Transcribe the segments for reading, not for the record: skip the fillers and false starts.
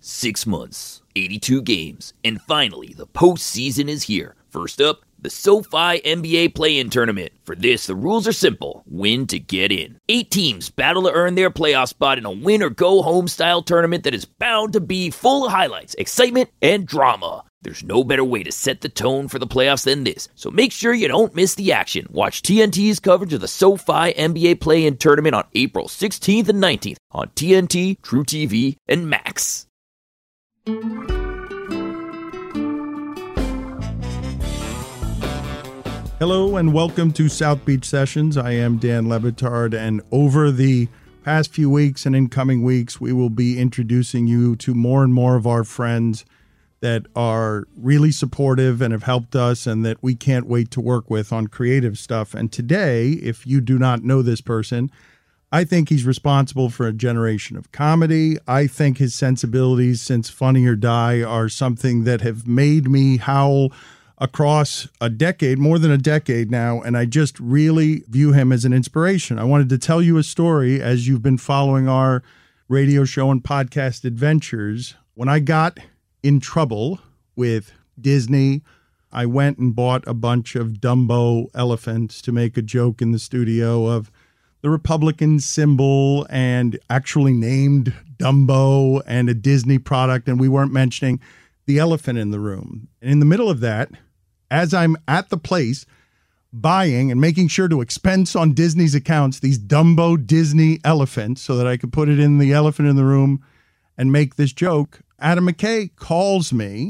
6 months, 82 games, and finally, the postseason is here. First up, the SoFi NBA Play-In Tournament. For this, the rules are simple. Win to get in. 8 teams battle to earn their playoff spot in a win-or-go-home style tournament that is bound to be full of highlights, excitement, and drama. There's no better way to set the tone for the playoffs than this, so make sure you don't miss the action. Watch TNT's coverage of the SoFi NBA Play-In Tournament on April 16th and 19th on TNT, TrueTV, and Max. Hello and welcome to South Beach Sessions. I am Dan Le Batard, and over the past few weeks and in coming weeks, we will be introducing you to more and more of our friends that are really supportive and have helped us and that we can't wait to work with on creative stuff. And today, if you do not know this person, I think he's responsible for a generation of comedy. I think his sensibilities since Funny or Die are something that have made me howl across a decade, more than a decade now, and I just really view him as an inspiration. I wanted to tell you a story as you've been following our radio show and podcast adventures. When I got in trouble with Disney, I went and bought a bunch of Dumbo elephants to make a joke in the studio of the Republican symbol and actually named Dumbo and a Disney product, and we weren't mentioning the elephant in the room. And in the middle of that, as I'm at the place buying and making sure to expense on Disney's accounts these Dumbo Disney elephants so that I could put it in the elephant in the room and make this joke, Adam McKay calls me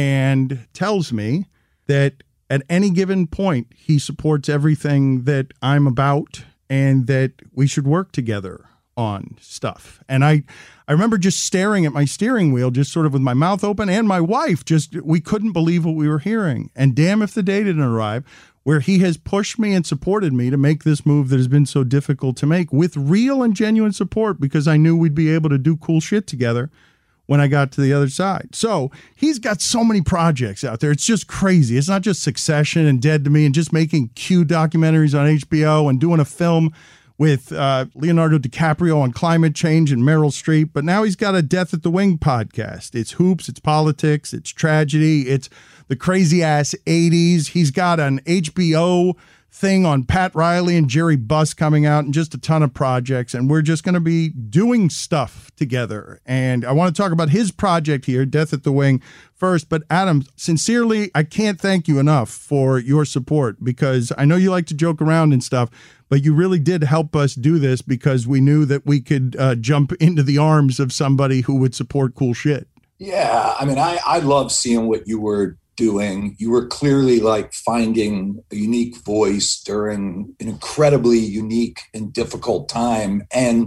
and tells me that at any given point, he supports everything that I'm about and that we should work together on stuff. And I remember just staring at my steering wheel, just sort of with my mouth open, and my wife, we couldn't believe what we were hearing. And damn if the day didn't arrive where he has pushed me and supported me to make this move that has been so difficult to make with real and genuine support, because I knew we'd be able to do cool shit together when I got to the other side. So he's got so many projects out there. It's just crazy. It's not just Succession and Dead to Me and just making Q documentaries on HBO and doing a film with Leonardo DiCaprio on climate change and Meryl Streep. But now he's got a Death at the Wing podcast. It's hoops, it's politics, it's tragedy, it's the crazy ass 80s. He's got an HBO thing on Pat Riley and Jerry Buss coming out, and just a ton of projects. And we're just going to be doing stuff together. And I want to talk about his project here, Death at the Wing, first. But Adam, sincerely, I can't thank you enough for your support, because I know you like to joke around and stuff, but you really did help us do this because we knew that we could jump into the arms of somebody who would support cool shit. Yeah, I mean, I love seeing what you were doing. You were clearly like finding a unique voice during an incredibly unique and difficult time. And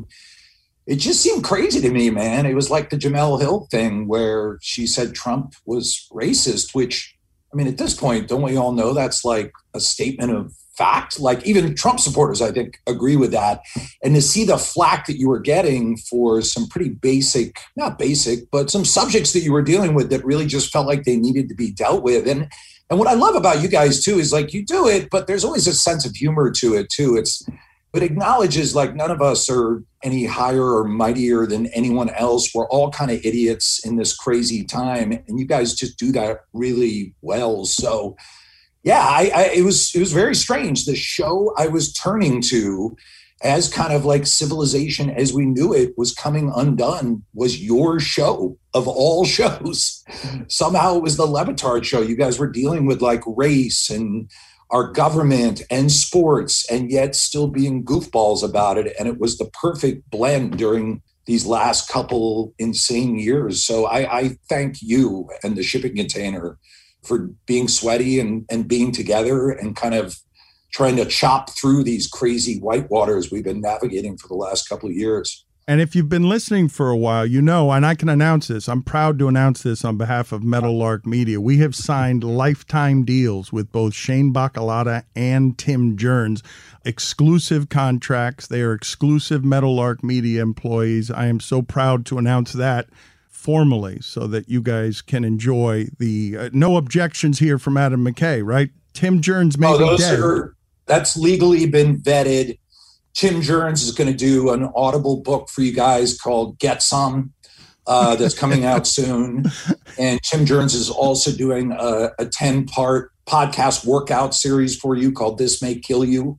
it just seemed crazy to me, man. It was like the Jemele Hill thing where she said Trump was racist, which, I mean, at this point, don't we all know that's like a statement of fact? Like even Trump supporters, I think, agree with that. And to see the flack that you were getting for some pretty basic, not basic, but some subjects that you were dealing with that really just felt like they needed to be dealt with. And what I love about you guys too is like you do it, but there's always a sense of humor to it too. It acknowledges like none of us are any higher or mightier than anyone else. We're all kind of idiots in this crazy time. And you guys just do that really well. So yeah, it was very strange. The show I was turning to as kind of like civilization as we knew it was coming undone was your show of all shows. Somehow it was the Le Batard show. You guys were dealing with like race and our government and sports, and yet still being goofballs about it. And it was the perfect blend during these last couple insane years. So I thank you and the Shipping Container for being sweaty and being together and kind of trying to chop through these crazy white waters we've been navigating for the last couple of years. And if you've been listening for a while, you know, and I can announce this, I'm proud to announce this on behalf of Meadowlark Media. We have signed lifetime deals with both Shane Bacalata and Tim Jerns, exclusive contracts. They are exclusive Meadowlark Media employees. I am so proud to announce that formally so that you guys can enjoy the no objections here from Adam McKay, right? Tim Jerns may be dead. That's legally been vetted. Tim Jerns is going to do an Audible book for you guys called Get Some. that's coming out soon. And Tim Jones is also doing a 10-part podcast workout series for you called This May Kill You.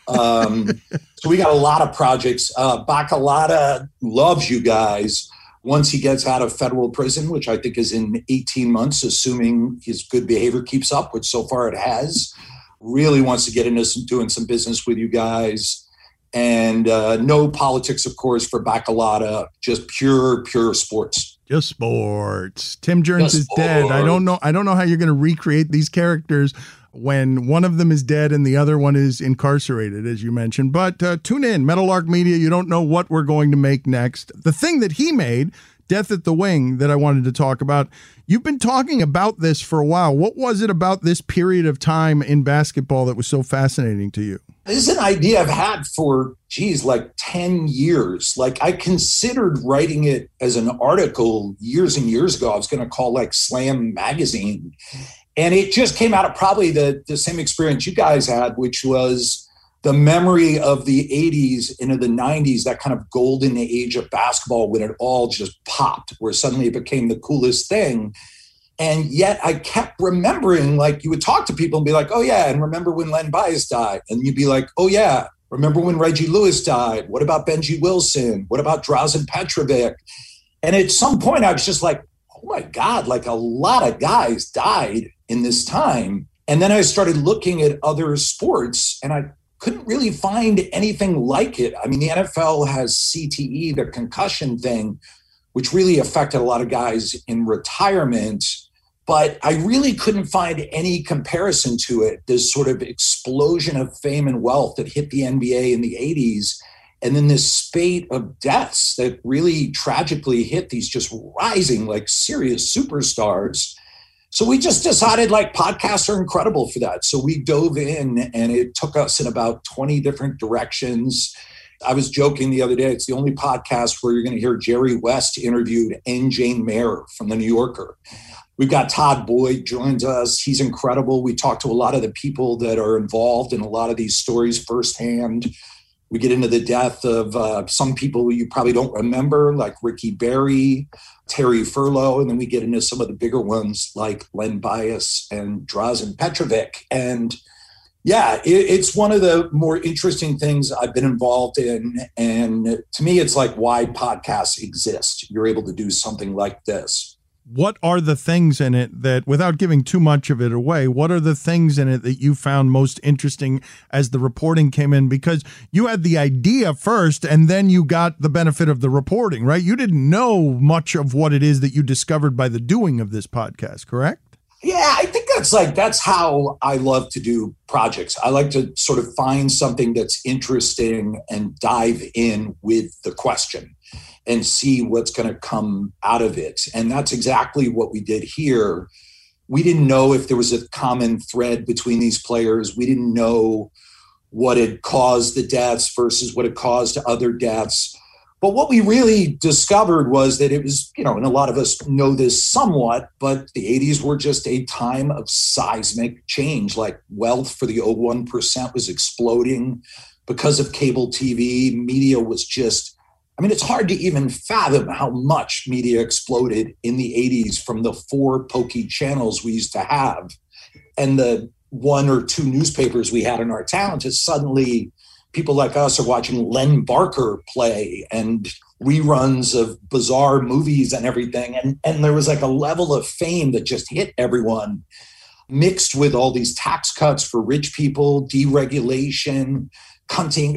So we got a lot of projects. Bacalata loves you guys. Once he gets out of federal prison, which I think is in 18 months, assuming his good behavior keeps up, which so far it has, really wants to get into doing some business with you guys. And no politics, of course, for Bacalata, just pure sports. Just sports. Tim Jones is dead. I don't know how you're going to recreate these characters when one of them is dead and the other one is incarcerated, as you mentioned. But tune in, Meadowlark Media. You don't know what we're going to make next. The thing that he made, Death at the Wing, that I wanted to talk about, you've been talking about this for a while. What was it about this period of time in basketball that was so fascinating to you? This is an idea I've had for, like 10 years. Like I considered writing it as an article years and years ago. I was going to call like Slam Magazine. And it just came out of probably the same experience you guys had, which was the memory of the 80s into the 90s, that kind of golden age of basketball when it all just popped, where suddenly it became the coolest thing. And yet I kept remembering, like you would talk to people and be like, oh yeah, and remember when Len Bias died? And you'd be like, oh yeah, remember when Reggie Lewis died? What about Benji Wilson? What about Drazen Petrovic? And at some point I was just like, oh my God, like a lot of guys died in this time. And then I started looking at other sports and I couldn't really find anything like it. I mean, the NFL has CTE, the concussion thing, which really affected a lot of guys in retirement. But I really couldn't find any comparison to it, this sort of explosion of fame and wealth that hit the NBA in the 80s. And then this spate of deaths that really tragically hit these just rising, like serious superstars. So we just decided like podcasts are incredible for that. So we dove in and it took us in about 20 different directions. I was joking the other day, it's the only podcast where you're going to hear Jerry West interviewed and Jane Mayer from The New Yorker. We've got Todd Boyd joins us. He's incredible. We talk to a lot of the people that are involved in a lot of these stories firsthand. We get into the death of some people you probably don't remember, like Ricky Berry, Terry Furlow, and then we get into some of the bigger ones like Len Bias and Drazen Petrovic. And yeah, it's one of the more interesting things I've been involved in. And to me, it's like why podcasts exist. You're able to do something like this. What are the things in it that, without giving too much of it away, what are the things in it that you found most interesting as the reporting came in? Because you had the idea first and then you got the benefit of the reporting, right? You didn't know much of what it is that you discovered by the doing of this podcast, correct? Yeah, I think that's how I love to do projects. I like to sort of find something that's interesting and dive in with the question and see what's going to come out of it. And that's exactly what we did here. We didn't know if there was a common thread between these players. We didn't know what had caused the deaths versus what had caused other deaths. But what we really discovered was that it was, and a lot of us know this somewhat, but the 80s were just a time of seismic change. Like wealth for the 01% was exploding because of cable TV. Media was just, it's hard to even fathom how much media exploded in the 80s from the 4 pokey channels we used to have. And the 1 or 2 newspapers we had in our town to suddenly people like us are watching Len Barker play and reruns of bizarre movies and everything. And there was like a level of fame that just hit everyone, mixed with all these tax cuts for rich people, deregulation, cutting,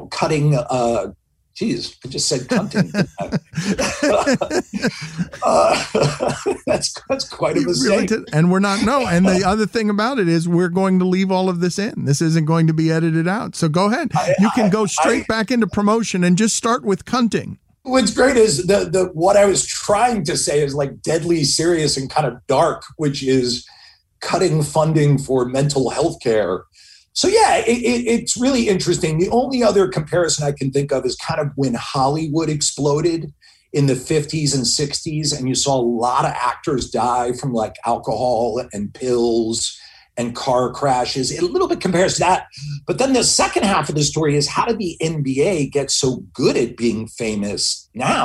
geez, I just said cunting. That's quite a mistake. Really and we're not, no. And the other thing about it is we're going to leave all of this in. This isn't going to be edited out. So go ahead. You can go straight back into promotion and just start with cunting. What's great is the what I was trying to say is like deadly serious and kind of dark, which is cutting funding for mental health care. So yeah, it's really interesting. The only other comparison I can think of is kind of when Hollywood exploded in the 50s and 60s, and you saw a lot of actors die from like alcohol and pills and car crashes. It a little bit compares to that. But then the second half of the story is how did the NBA get so good at being famous now?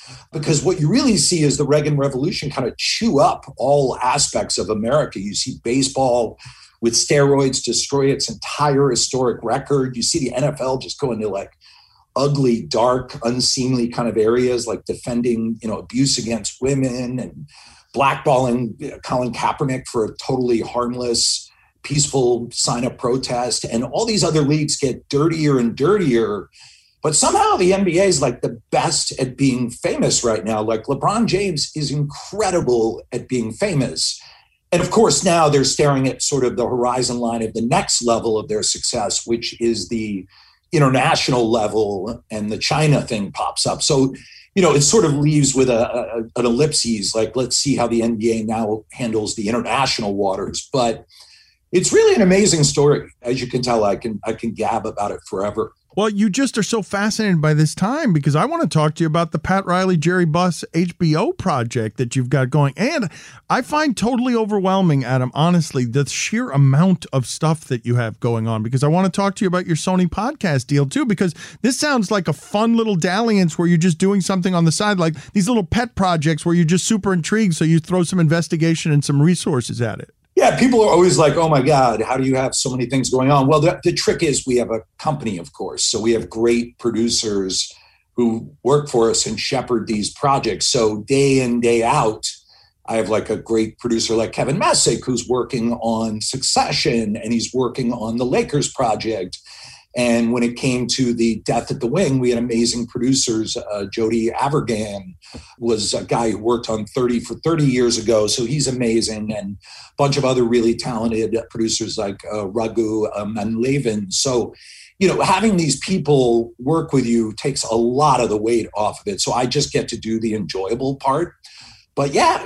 because what you really see is the Reagan Revolution kind of chew up all aspects of America. You see baseball with steroids destroy its entire historic record. You see the NFL just go into like ugly, dark, unseemly kind of areas, like defending, abuse against women and blackballing Colin Kaepernick for a totally harmless, peaceful sign-up protest. And all these other leagues get dirtier and dirtier. But somehow the NBA is like the best at being famous right now. Like LeBron James is incredible at being famous. And of course, now they're staring at sort of the horizon line of the next level of their success, which is the international level, and the China thing pops up. So, it sort of leaves with an ellipses, like, let's see how the NBA now handles the international waters. But it's really an amazing story. As you can tell, I can gab about it forever. Well, you just are so fascinated by this time because I want to talk to you about the Pat Riley, Jerry Buss HBO project that you've got going. And I find totally overwhelming, Adam, honestly, the sheer amount of stuff that you have going on, because I want to talk to you about your Sony podcast deal too, because this sounds like a fun little dalliance where you're just doing something on the side, like these little pet projects where you're just super intrigued. So you throw some investigation and some resources at it. Yeah, people are always like, oh my God, how do you have so many things going on? Well, the trick is we have a company, of course. So we have great producers who work for us and shepherd these projects. So day in, day out, I have like a great producer like Kevin Messick, who's working on Succession, and he's working on the Lakers project. And when it came to the Death at the Wing, we had amazing producers. Jody Avirgan was a guy who worked on 30 years ago. So he's amazing. And a bunch of other really talented producers like Raghu Manlevin. So, having these people work with you takes a lot of the weight off of it. So I just get to do the enjoyable part. But yeah,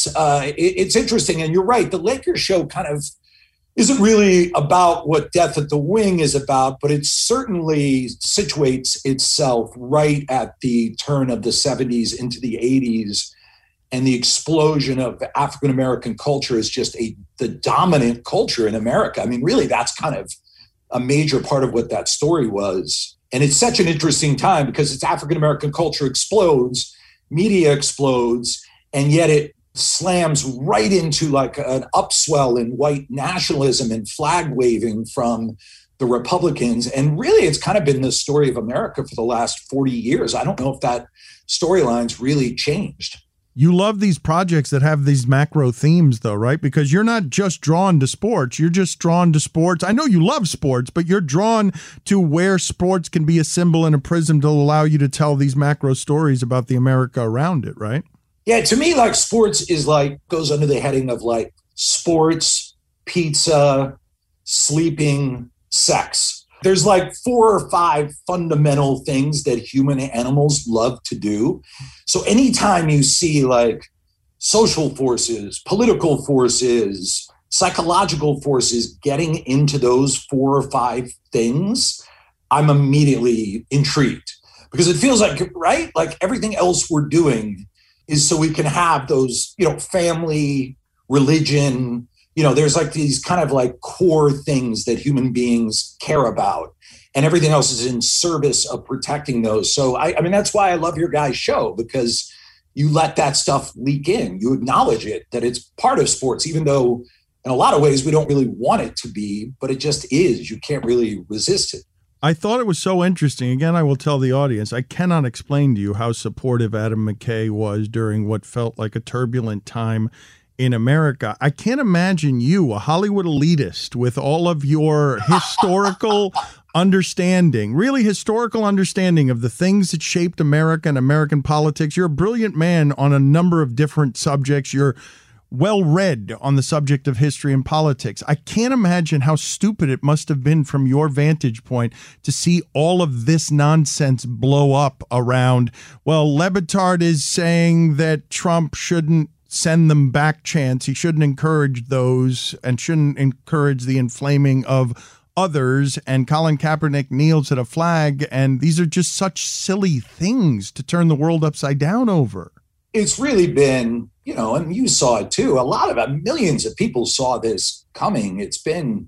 it's interesting. And you're right. The Lakers show kind of isn't really about what Death at the Wing is about, but it certainly situates itself right at the turn of the 70s into the 80s. And the explosion of African-American culture is just the dominant culture in America. I mean, really, that's kind of a major part of what that story was. And it's such an interesting time because it's African-American culture explodes, media explodes, and yet it slams right into like an upswell in white nationalism and flag waving from the Republicans. And really, it's kind of been the story of America for the last 40 years. I don't know if that storyline's really changed. You love these projects that have these macro themes, though, right? Because you're not just drawn to sports. You're just drawn to sports. I know you love sports, but you're drawn to where sports can be a symbol and a prism to allow you to tell these macro stories about the America around it, right? Yeah, to me, like sports is like goes under the heading of like sports, pizza, sleeping, sex. There's like 4 or 5 fundamental things that human animals love to do. So anytime you see like social forces, political forces, psychological forces getting into those 4 or 5 things, I'm immediately intrigued because it feels like, right? Like everything else we're doing is so we can have those, family, religion, there's like these kind of like core things that human beings care about, and everything else is in service of protecting those. So I mean, that's why I love your guys' show, because you let that stuff leak in. You acknowledge it, that it's part of sports, even though in a lot of ways we don't really want it to be, but it just is. You can't really resist it. I thought it was so interesting. Again, I will tell the audience, I cannot explain to you how supportive Adam McKay was during what felt like a turbulent time in America. I can't imagine you, a Hollywood elitist, with all of your historical understanding, really historical understanding of the things that shaped America and American politics. You're a brilliant man on a number of different subjects. You're well-read on the subject of history and politics. I can't imagine how stupid it must have been from your vantage point to see all of this nonsense blow up around, well, Le Batard is saying that Trump shouldn't send them back chants. He shouldn't encourage those and shouldn't encourage the inflaming of others. And Colin Kaepernick kneels at a flag. And these are just such silly things to turn the world upside down over. It's really been, and you saw it too. A lot of millions of people saw this coming. It's been,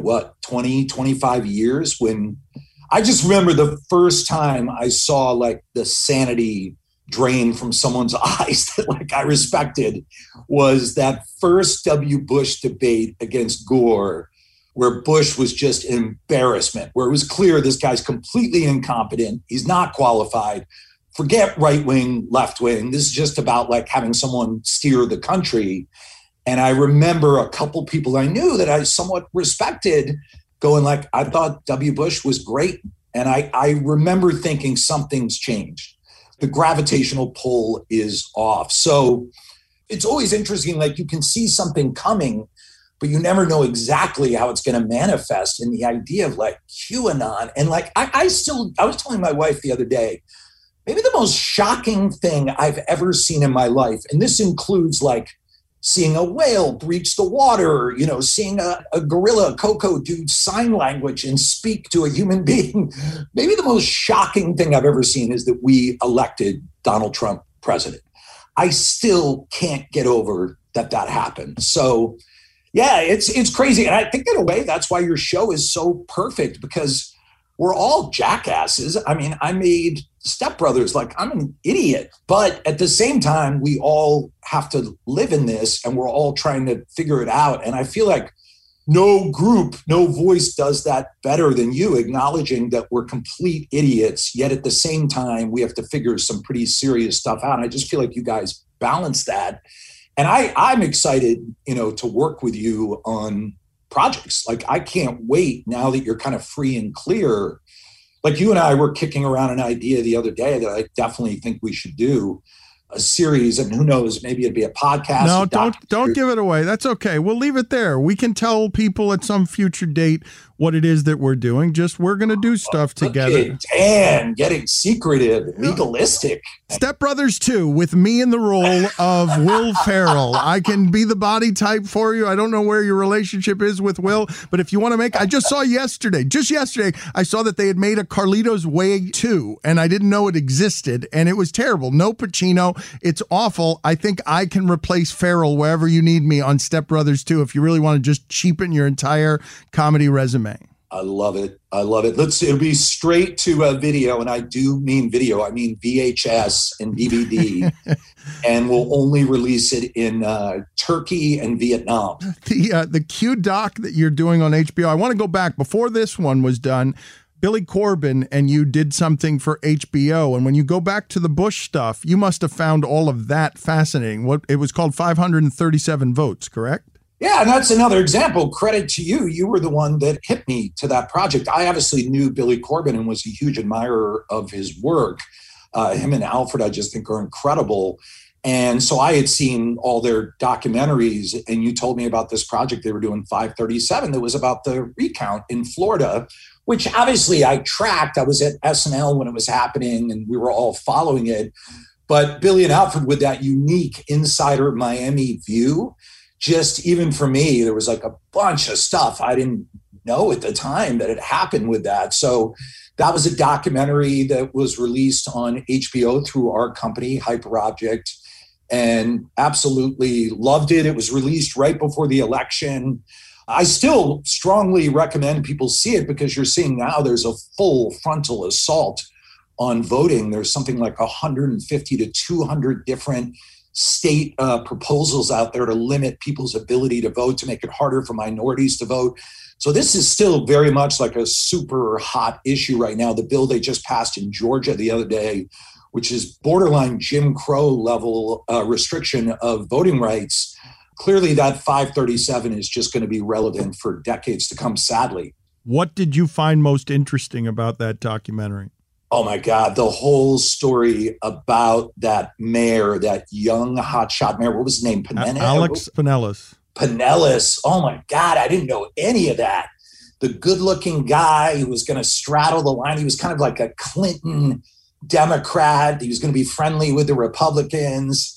20, 25 years when I just remember the first time I saw like the sanity drain from someone's eyes that like I respected was that first W. Bush debate against Gore, where Bush was just an embarrassment, where it was clear this guy's completely incompetent. He's not qualified. Forget right wing, left wing. This is just about like having someone steer the country. And I remember a couple people I knew that I somewhat respected going like, I thought W. Bush was great. And I remember thinking something's changed. The gravitational pull is off. So it's always interesting. Like you can see something coming, but you never know exactly how it's going to manifest. And the idea of like QAnon and like, I was telling my wife the other day, maybe the most shocking thing I've ever seen in my life. And this includes like seeing a whale breach the water, you know, seeing a gorilla, Coco, do sign language and speak to a human being. Maybe the most shocking thing I've ever seen is that we elected Donald Trump president. I still can't get over that happened. So yeah, it's crazy. And I think in a way, that's why your show is so perfect, because we're all jackasses. I mean, I made Step Brothers, like I'm an idiot, but at the same time, we all have to live in this and we're all trying to figure it out. And I feel like no group, no voice does that better than you, acknowledging that we're complete idiots, yet at the same time, we have to figure some pretty serious stuff out. And I just feel like you guys balance that. And I'm excited, you know, to work with you on projects. Like I can't wait now that you're kind of free and clear. Like you and I were kicking around an idea the other day that I definitely think we should do a series, and who knows, maybe it'd be a podcast. No, don't give it away. That's okay. We'll leave it there. We can tell people at some future date what it is that we're doing. Just we're going to do stuff together. Dan, getting secretive, legalistic. Step Brothers 2 with me in the role of Will Ferrell. I can be the body type for you. I don't know where your relationship is with Will, but if you want to make, I just saw just yesterday, I saw that they had made a Carlito's Way 2, and I didn't know it existed, and it was terrible. No Pacino. It's awful. I think I can replace Ferrell wherever you need me on Step Brothers 2 if you really want to just cheapen your entire comedy resume. I love it. I love it. It'll be straight to video, and I do mean video. I mean VHS and DVD, and we'll only release it in Turkey and Vietnam. The Q doc that you're doing on HBO, I want to go back. Before this one was done, Billy Corben and you did something for HBO. And when you go back to the Bush stuff, you must have found all of that fascinating. What it was called 537 votes, correct? Yeah, and that's another example. Credit to you. You were the one that hit me to that project. I obviously knew Billy Corben and was a huge admirer of his work. Him and Alfred, I just think, are incredible. And so I had seen all their documentaries, and you told me about this project they were doing, 537, that was about the recount in Florida, which obviously I tracked. I was at SNL when it was happening, and we were all following it. But Billy and Alfred, with that unique insider Miami view, just even for me, there was like a bunch of stuff I didn't know at the time that had happened with that. So that was a documentary that was released on HBO through our company, Hyperobject, and absolutely loved it. It was released right before the election. I still strongly recommend people see it, because you're seeing now there's a full frontal assault on voting. There's something like 150 to 200 different state proposals out there to limit people's ability to vote, to make it harder for minorities to vote. So this is still very much like a super hot issue right now. The bill they just passed in Georgia the other day, which is borderline Jim Crow level restriction of voting rights. Clearly that 537 is just going to be relevant for decades to come, sadly. What did you find most interesting about that documentary? Oh my God, the whole story about that mayor, that young hotshot mayor. What was his name? Alex Pinellas. Pinellas. Oh my God, I didn't know any of that. The good-looking guy who was going to straddle the line. He was kind of like a Clinton Democrat. He was going to be friendly with the Republicans.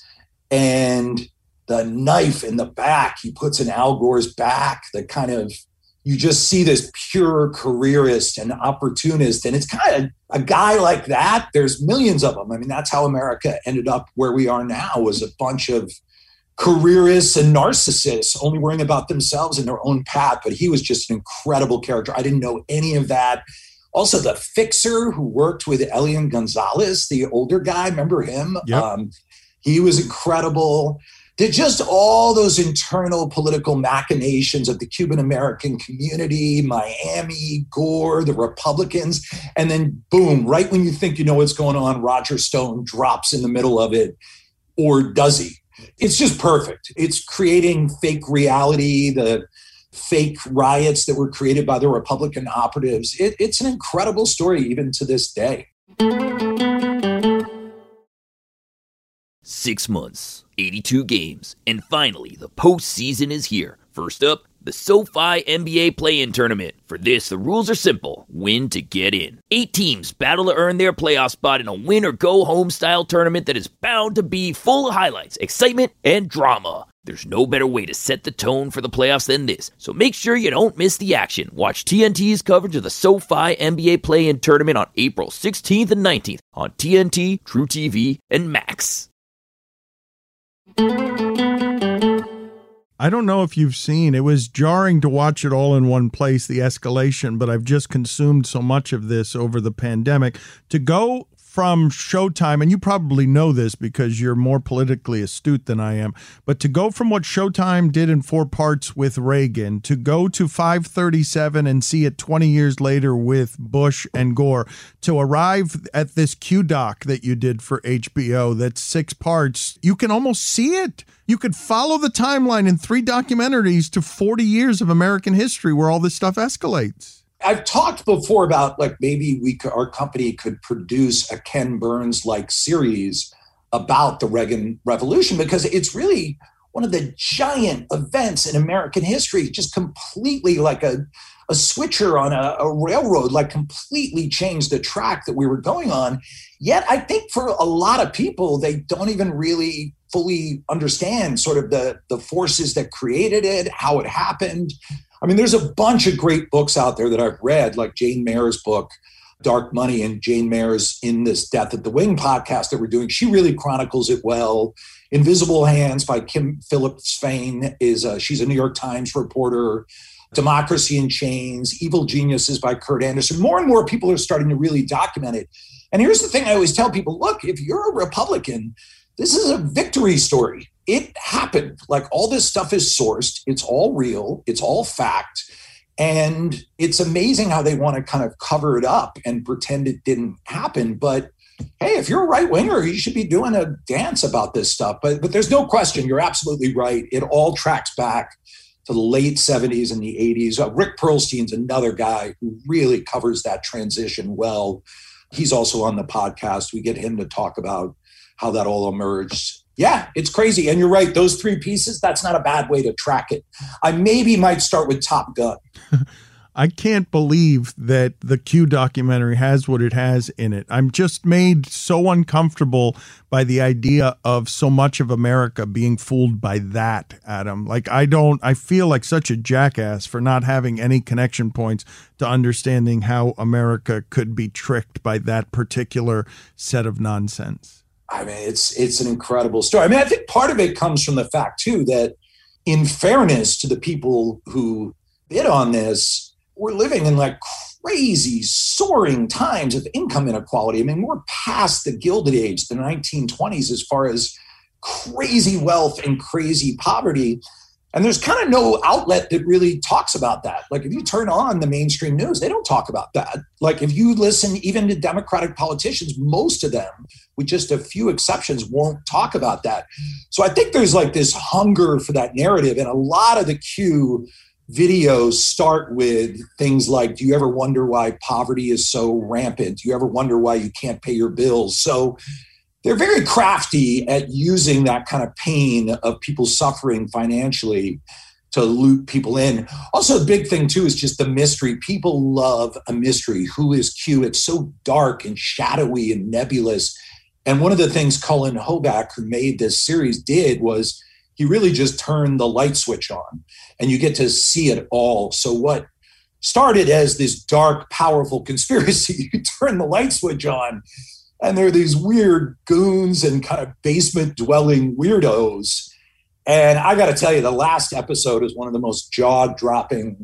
And the knife in the back, he puts in Al Gore's back, the kind of, you just see this pure careerist and opportunist. And it's kind of a guy like that. There's millions of them. I mean, that's how America ended up where we are now, was a bunch of careerists and narcissists only worrying about themselves and their own path. But he was just an incredible character. I didn't know any of that. Also, the fixer who worked with Elian Gonzalez, the older guy, remember him? Yep. He was incredible. They're just all those internal political machinations of the Cuban-American community, Miami, Gore, the Republicans, and then boom, right when you think you know what's going on, Roger Stone drops in the middle of it, or does he? It's just perfect. It's creating fake reality, the fake riots that were created by the Republican operatives. It's an incredible story even to this day. 6 months, 82 games, and finally, the postseason is here. First up, the SoFi NBA Play-In Tournament. For this, the rules are simple. Win to get in. 8 teams battle to earn their playoff spot in a win-or-go-home style tournament that is bound to be full of highlights, excitement, and drama. There's no better way to set the tone for the playoffs than this, so make sure you don't miss the action. Watch TNT's coverage of the SoFi NBA Play-In Tournament on April 16th and 19th on TNT, True TV, and Max. I don't know if you've seen, it was jarring to watch it all in one place, the escalation, but I've just consumed so much of this over the pandemic. To go from Showtime, and you probably know this because you're more politically astute than I am, but to go from what Showtime did in 4 parts with Reagan, to go to 537 and see it 20 years later with Bush and Gore, to arrive at this Q-Doc that you did for HBO that's 6 parts, you can almost see it. You could follow the timeline in 3 documentaries to 40 years of American history where all this stuff escalates. I've talked before about like maybe our company could produce a Ken Burns-like series about the Reagan Revolution, because it's really one of the giant events in American history, just completely like a switcher on a railroad, like completely changed the track that we were going on. Yet I think for a lot of people, they don't even really fully understand sort of the forces that created it, how it happened. I mean, there's a bunch of great books out there that I've read, like Jane Mayer's book, Dark Money, and Jane Mayer's In This Death at the Wing podcast that we're doing. She really chronicles it well. Invisible Hands by Kim Phillips-Fein she's a New York Times reporter. Democracy in Chains, Evil Geniuses by Kurt Anderson. More and more people are starting to really document it. And here's the thing I always tell people, look, if you're a Republican, this is a victory story. It happened. Like, all this stuff is sourced. It's all real. It's all fact. And it's amazing how they want to kind of cover it up and pretend it didn't happen. But hey, if you're a right winger, you should be doing a dance about this stuff. But there's no question. You're absolutely right. It all tracks back to the late 70s and the 80s. Rick Perlstein's another guy who really covers that transition well. He's also on the podcast. We get him to talk about how that all emerged. Yeah, it's crazy. And you're right. Those 3 pieces, that's not a bad way to track it. I maybe might start with Top Gun. I can't believe that the Q documentary has what it has in it. I'm just made so uncomfortable by the idea of so much of America being fooled by that, Adam. Like, I feel like such a jackass for not having any connection points to understanding how America could be tricked by that particular set of nonsense. I mean, it's an incredible story. I mean, I think part of it comes from the fact, too, that in fairness to the people who bid on this, we're living in like crazy, soaring times of income inequality. I mean, we're past the Gilded Age, the 1920s, as far as crazy wealth and crazy poverty. And there's kind of no outlet that really talks about that. Like, if you turn on the mainstream news, they don't talk about that. Like, if you listen even to Democratic politicians, most of them, with just a few exceptions, won't talk about that. So I think there's like this hunger for that narrative. And a lot of the Q videos start with things like, do you ever wonder why poverty is so rampant? Do you ever wonder why you can't pay your bills? So they're very crafty at using that kind of pain of people suffering financially to loop people in. Also, the big thing, too, is just the mystery. People love a mystery. Who is Q? It's so dark and shadowy and nebulous. And one of the things Cullen Hoback, who made this series, did was he really just turned the light switch on, and you get to see it all. So what started as this dark, powerful conspiracy, you turn the light switch on, and there are these weird goons and kind of basement-dwelling weirdos. And I got to tell you, the last episode is one of the most jaw-dropping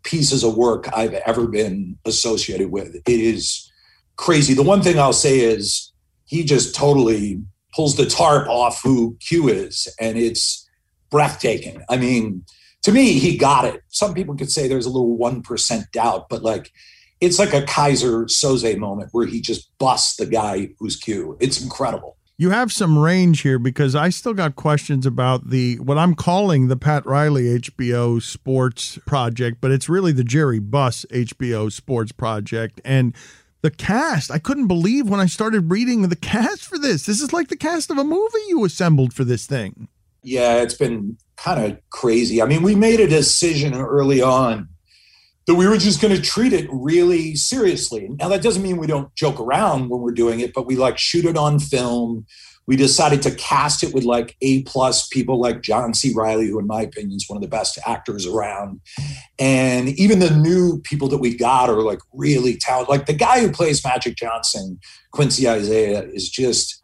pieces of work I've ever been associated with. It is crazy. The one thing I'll say is he just totally pulls the tarp off who Q is, and it's breathtaking. I mean, to me, he got it. Some people could say there's a little 1% doubt, but like, it's like a Kaiser Soze moment where he just busts the guy who's Q. It's incredible. You have some range here because I still got questions about what I'm calling the Pat Riley HBO sports project, but it's really the Jerry Buss HBO sports project. And the cast, I couldn't believe when I started reading the cast for this. This is like the cast of a movie you assembled for this thing. Yeah, it's been kind of crazy. I mean, we made a decision early on that we were just going to treat it really seriously. Now, that doesn't mean we don't joke around when we're doing it, but we like shoot it on film. We decided to cast it with like A+ people like John C. Reilly, who in my opinion is one of the best actors around. And even the new people that we got are like really talented. Like the guy who plays Magic Johnson, Quincy Isaiah, is just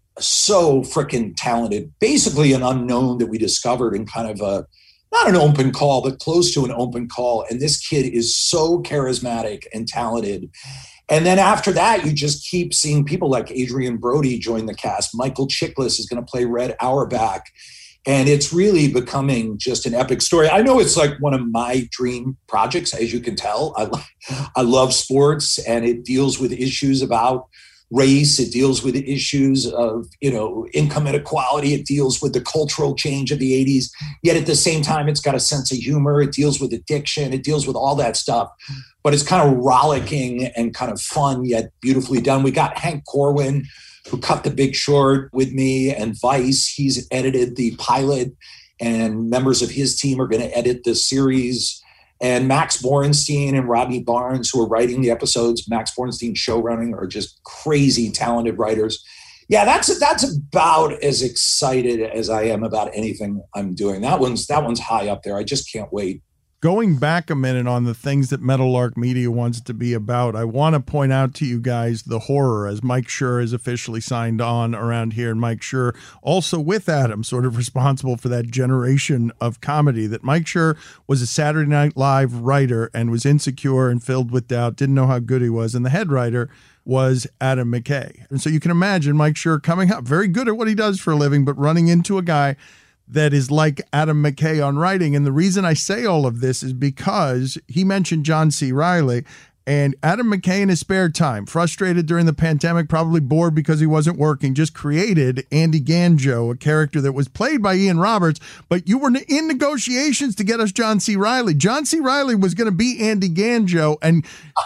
so freaking talented. Basically an unknown that we discovered in kind of not an open call, but close to an open call. And this kid is so charismatic and talented. And then after that, you just keep seeing people like Adrian Brody join the cast. Michael Chiklis is going to play Red Auerbach. And it's really becoming just an epic story. I know it's like one of my dream projects, as you can tell. I love sports, and it deals with issues about race. It deals with issues of, income inequality. It deals with the cultural change of the 80s. Yet at the same time, it's got a sense of humor. It deals with addiction. It deals with all that stuff. But it's kind of rollicking and kind of fun, yet beautifully done. We got Hank Corwin, who cut The Big Short with me, and Vice. He's edited the pilot, and members of his team are going to edit the series. And Max Borenstein and Rodney Barnes, who are writing the episodes, Max Borenstein showrunning, are just crazy talented writers. Yeah, that's about as excited as I am about anything I'm doing. That one's high up there. I just can't wait. Going back a minute on the things that Meadowlark Media wants to be about, I want to point out to you guys the horror, as Mike Schur is officially signed on around here. And Mike Schur, also with Adam, sort of responsible for that generation of comedy. That Mike Schur was a Saturday Night Live writer and was insecure and filled with doubt, didn't know how good he was. And the head writer was Adam McKay. And so you can imagine Mike Schur coming up, very good at what he does for a living, but running into a guy that is like Adam McKay on writing. And the reason I say all of this is because he mentioned John C. Reilly, and Adam McKay in his spare time, frustrated during the pandemic, probably bored because he wasn't working, just created Andy Ganjo, a character that was played by Ian Roberts, but you were in negotiations to get us John C. Reilly. John C. Reilly was going to be Andy Ganjo, and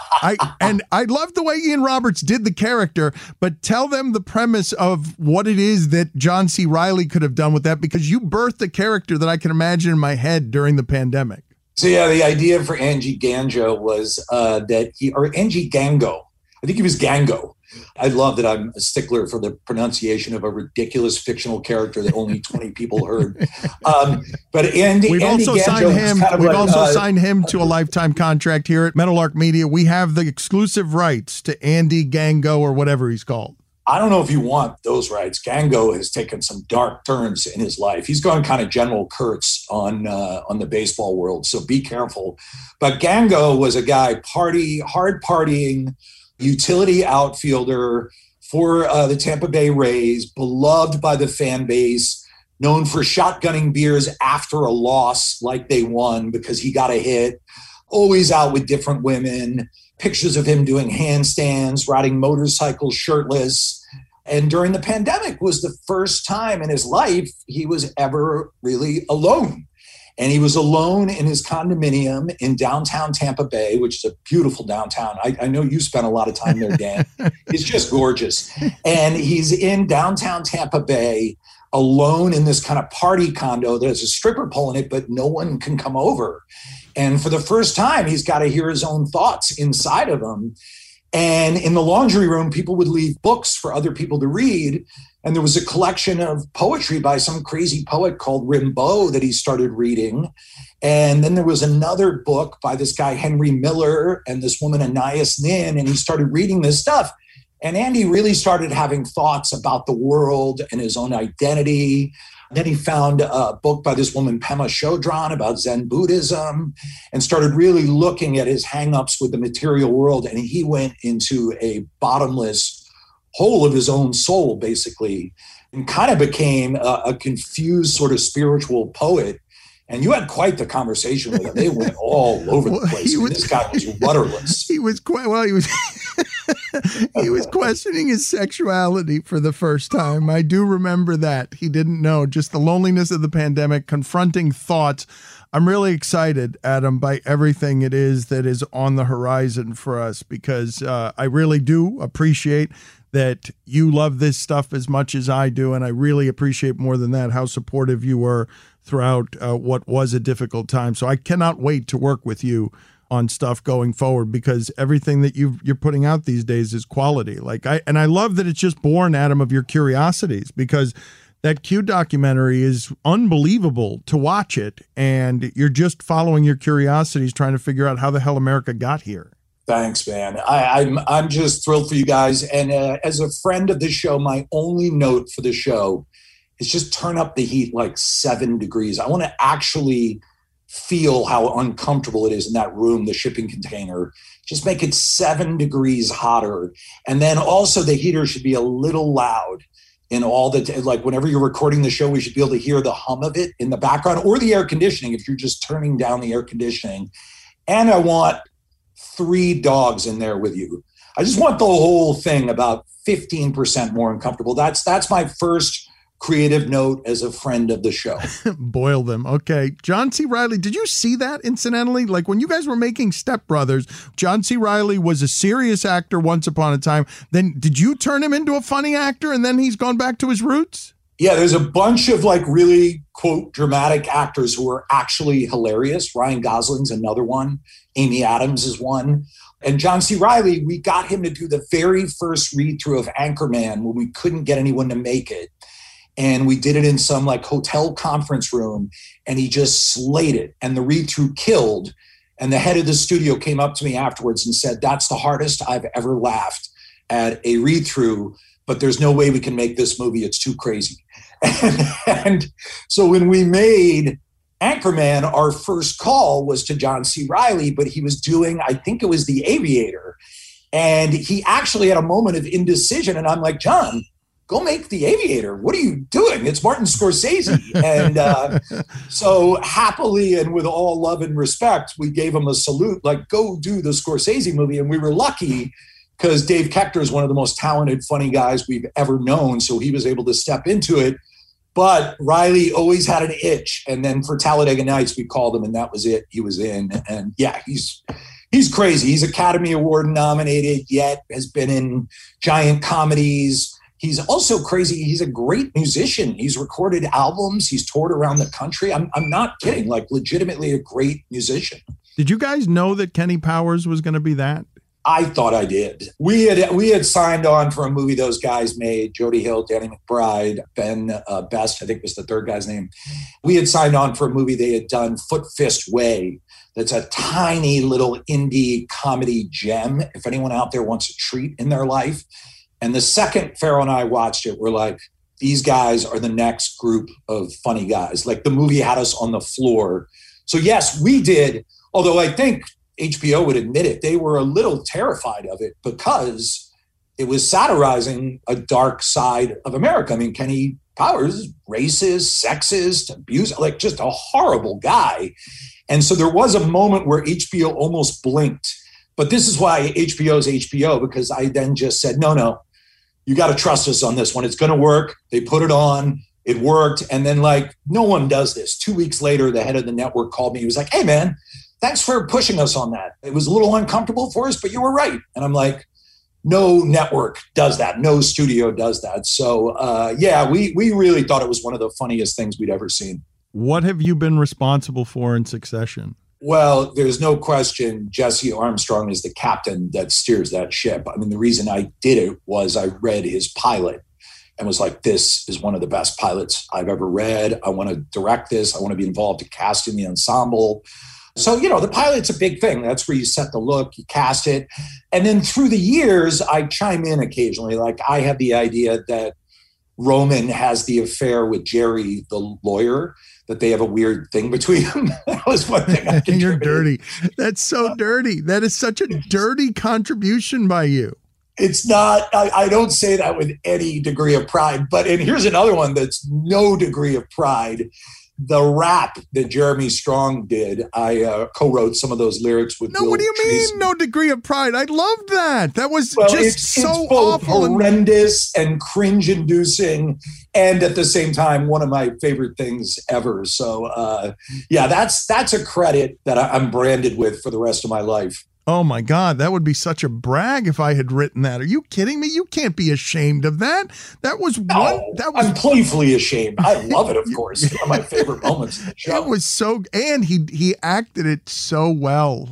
I loved the way Ian Roberts did the character, but tell them the premise of what it is that John C. Reilly could have done with that, because you birthed a character that I can imagine in my head during the pandemic. So yeah, the idea for Angie Ganjo was Angie Gango. I think he was Gango. I love that I'm a stickler for the pronunciation of a ridiculous fictional character that only 20 people heard. But Andy also Ganjo we've also signed him to a lifetime contract here at Meadowlark Media. We have the exclusive rights to Andy Gango, or whatever he's called. I don't know if you want those rights. Gango has taken some dark turns in his life. He's gone kind of General Kurtz on the baseball world, so be careful. But Gango was a guy, hard partying, utility outfielder for the Tampa Bay Rays, beloved by the fan base, known for shotgunning beers after a loss like they won because he got a hit, always out with different women. Pictures of him doing handstands, riding motorcycles shirtless. And during the pandemic was the first time in his life he was ever really alone. And he was alone in his condominium in downtown Tampa Bay, which is a beautiful downtown. I know you spent a lot of time there, Dan. It's just gorgeous. And he's in downtown Tampa Bay alone in this kind of party condo. There's a stripper pole in it, but no one can come over. And for the first time, he's got to hear his own thoughts inside of him. And in the laundry room, people would leave books for other people to read. And there was a collection of poetry by some crazy poet called Rimbaud that he started reading. And then there was another book by this guy, Henry Miller, and this woman, Anais Nin, and he started reading this stuff. And Andy really started having thoughts about the world and his own identity. Then he found a book by this woman, Pema Chodron, about Zen Buddhism, and started really looking at his hangups with the material world. And he went into a bottomless hole of his own soul, basically, and kind of became a confused sort of spiritual poet. And you had quite the conversation with him. They went all over the place. This guy was rudderless. He was he was questioning his sexuality for the first time. I do remember that. He didn't know. Just the loneliness of the pandemic, confronting thoughts. I'm really excited, Adam, by everything it is that is on the horizon for us, because I really do appreciate that you love this stuff as much as I do. And I really appreciate more than that how supportive you were throughout what was a difficult time. So I cannot wait to work with you on stuff going forward, because everything that you're putting out these days is quality. I love that it's just born, Adam, of your curiosities, because that Q documentary is unbelievable to watch it. And you're just following your curiosities, trying to figure out how the hell America got here. Thanks, man. I'm just thrilled for you guys. And as a friend of the show, my only note for the show is just turn up the heat like 7 degrees. I want to actually feel how uncomfortable it is in that room, the shipping container. Just make it 7 degrees hotter. And then also the heater should be a little loud in all the, like whenever you're recording the show, we should be able to hear the hum of it in the background, or the air conditioning if you're just turning down the air conditioning. And I want 3 dogs in there with you. I just want the whole thing about 15% more uncomfortable. That's my first creative note as a friend of the show. Boil them. Okay. John C. Reilly, did you see that incidentally? Like when you guys were making Step Brothers, John C. Reilly was a serious actor once upon a time. Then did you turn him into a funny actor and then he's gone back to his roots? Yeah, there's a bunch of like really, quote, dramatic actors who are actually hilarious. Ryan Gosling's another one. Amy Adams is one. And John C. Reilly, we got him to do the very first read-through of Anchorman when we couldn't get anyone to make it. And we did it in some like hotel conference room, and he just slayed it. And the read-through killed. And the head of the studio came up to me afterwards and said, "That's the hardest I've ever laughed at a read-through, but there's no way we can make this movie. It's too crazy." And so when we made Anchorman, our first call was to John C. Reilly, but he was doing, I think it was The Aviator. And he actually had a moment of indecision. And I'm like, "John, go make The Aviator. What are you doing? It's Martin Scorsese." And so happily and with all love and respect, we gave him a salute, like, go do the Scorsese movie. And we were lucky because Dave Koechner is one of the most talented, funny guys we've ever known. So he was able to step into it. But Reilly always had an itch. And then for Talladega Nights, we called him and that was it. He was in. And yeah, he's crazy. He's Academy Award nominated, yet has been in giant comedies. He's also crazy. He's a great musician. He's recorded albums. He's toured around the country. I'm not kidding. Like legitimately a great musician. Did you guys know that Kenny Powers was going to be that? I thought I did. We had signed on for a movie those guys made, Jody Hill, Danny McBride, Ben Best, I think was the third guy's name. We had signed on for a movie they had done, Foot Fist Way. That's a tiny little indie comedy gem. If anyone out there wants a treat in their life. And the second Farrell and I watched it, we're like, these guys are the next group of funny guys. Like the movie had us on the floor. So yes, we did. Although I think HBO would admit it, they were a little terrified of it because it was satirizing a dark side of America. I mean, Kenny Powers, racist, sexist, abusive, like just a horrible guy. And so there was a moment where HBO almost blinked. But this is why HBO is HBO, because I then just said, no, you got to trust us on this one. It's going to work. They put it on. It worked. And then like, no one does this. 2 weeks later, the head of the network called me. He was like, "Hey, man, thanks for pushing us on that. It was a little uncomfortable for us, but you were right." And I'm like, no network does that. No studio does that. So, yeah, we really thought it was one of the funniest things we'd ever seen. What have you been responsible for in Succession? Well, there's no question Jesse Armstrong is the captain that steers that ship. I mean, the reason I did it was I read his pilot and was like, this is one of the best pilots I've ever read. I want to direct this. I want to be involved in casting the ensemble. So, the pilot's a big thing. That's where you set the look, you cast it. And then through the years, I chime in occasionally. Like I have the idea that Roman has the affair with Jerry, the lawyer, that they have a weird thing between them. That was one thing I contributed. You're dirty. That's so dirty. That is such a dirty contribution by you. It's not, I don't say that with any degree of pride, and here's another one that's no degree of pride. The rap that Jeremy Strong did, I co-wrote some of those lyrics with Will what do you Tracy. mean, no degree of pride? I loved that. That was It's so both awful. horrendous and cringe-inducing, and at the same time, one of my favorite things ever. So, that's a credit that I'm branded with for the rest of my life. Oh my God, that would be such a brag if I had written that. Are you kidding me? You can't be ashamed of that. That was I'm playfully ashamed. I love it, of course. One of my favorite moments in the show. It was so, and he acted it so well.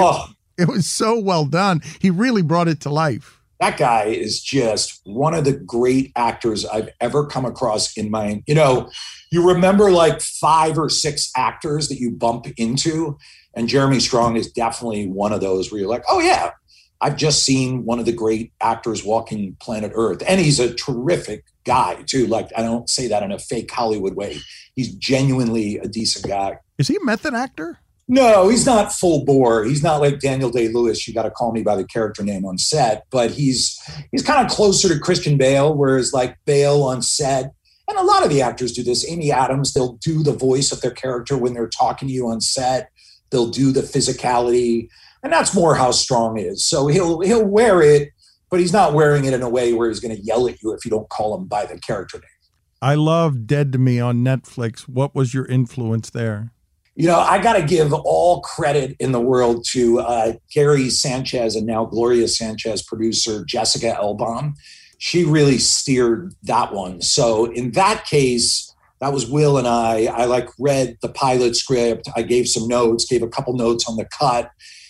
It was so well done. He really brought it to life. That guy is just one of the great actors I've ever come across in my, you remember like 5 or 6 actors that you bump into. And Jeremy Strong is definitely one of those where you're like, oh, yeah, I've just seen one of the great actors walking planet Earth. And he's a terrific guy, too. Like, I don't say that in a fake Hollywood way. He's genuinely a decent guy. Is he a method actor? No, he's not full bore. He's not like Daniel Day-Lewis. You got to call me by the character name on set. But he's kind of closer to Christian Bale, whereas like Bale on set, and a lot of the actors do this. Amy Adams, they'll do the voice of their character when they're talking to you on set. They'll do the physicality, and that's more how Strong is. So he'll wear it, but he's not wearing it in a way where he's going to yell at you if you don't call him by the character name. I love Dead to Me on Netflix. What was your influence there? I got to give all credit in the world to Gary Sanchez and now Gloria Sanchez producer Jessica Elbaum. She really steered that one. So in that case, that was Will and I read the pilot script. I gave some notes, gave a couple notes on the cut.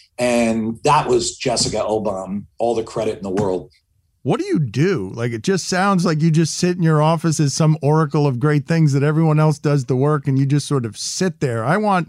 And that was Jessica Elbaum, all the credit in the world. What do you do? Like, it just sounds like you just sit in your office as some oracle of great things that everyone else does the work and you just sort of sit there.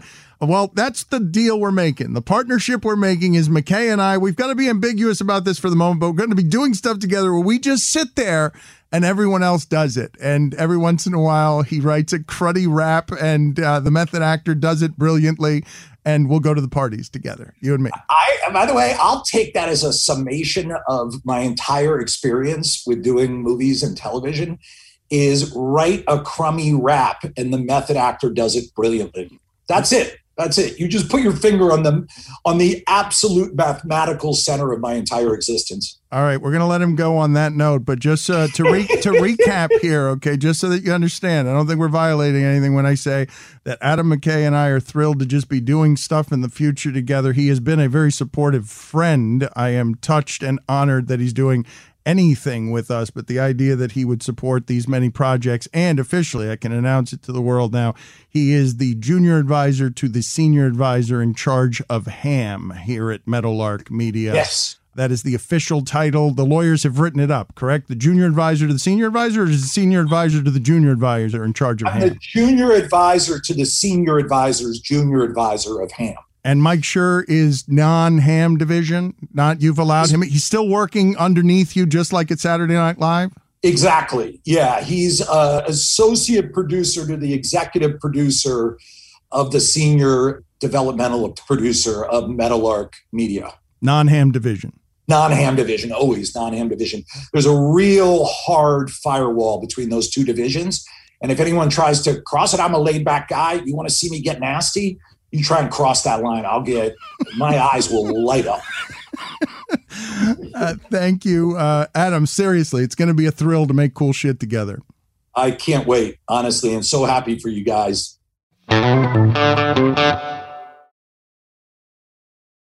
That's the deal we're making. The partnership we're making is McKay and I. We've got to be ambiguous about this for the moment, but we're going to be doing stuff together where we just sit there and everyone else does it. And every once in a while, he writes a cruddy rap and the method actor does it brilliantly. And we'll go to the parties together, you and me. By the way, I'll take that as a summation of my entire experience with doing movies and television is write a crummy rap and the method actor does it brilliantly. That's it. That's it. You just put your finger on the absolute mathematical center of my entire existence. All right, we're going to let him go on that note, but just to recap here, okay, just so that you understand, I don't think we're violating anything when I say that Adam McKay and I are thrilled to just be doing stuff in the future together. He has been a very supportive friend. I am touched and honored that he's doing anything with us, but the idea that he would support these many projects, and officially, I can announce it to the world now, he is the junior advisor to the senior advisor in charge of HAM here at Meadowlark Media. Yes. That is the official title. The lawyers have written it up, correct? The junior advisor to the senior advisor, or is the senior advisor to the junior advisor in charge of HAM? The junior advisor to the senior advisor's junior advisor of HAM. And Mike Schur is non-HAM division. You've allowed him. He's still working underneath you, just like at Saturday Night Live. Exactly. Yeah, he's associate producer to the executive producer of the senior developmental producer of Meadowlark Media. Non-HAM division. Non-HAM division, always non-HAM division. There's a real hard firewall between those two divisions. And if anyone tries to cross it, I'm a laid-back guy. You want to see me get nasty? You try and cross that line, my eyes will light up. Thank you. Adam, seriously, it's going to be a thrill to make cool shit together. I can't wait, honestly, and so happy for you guys.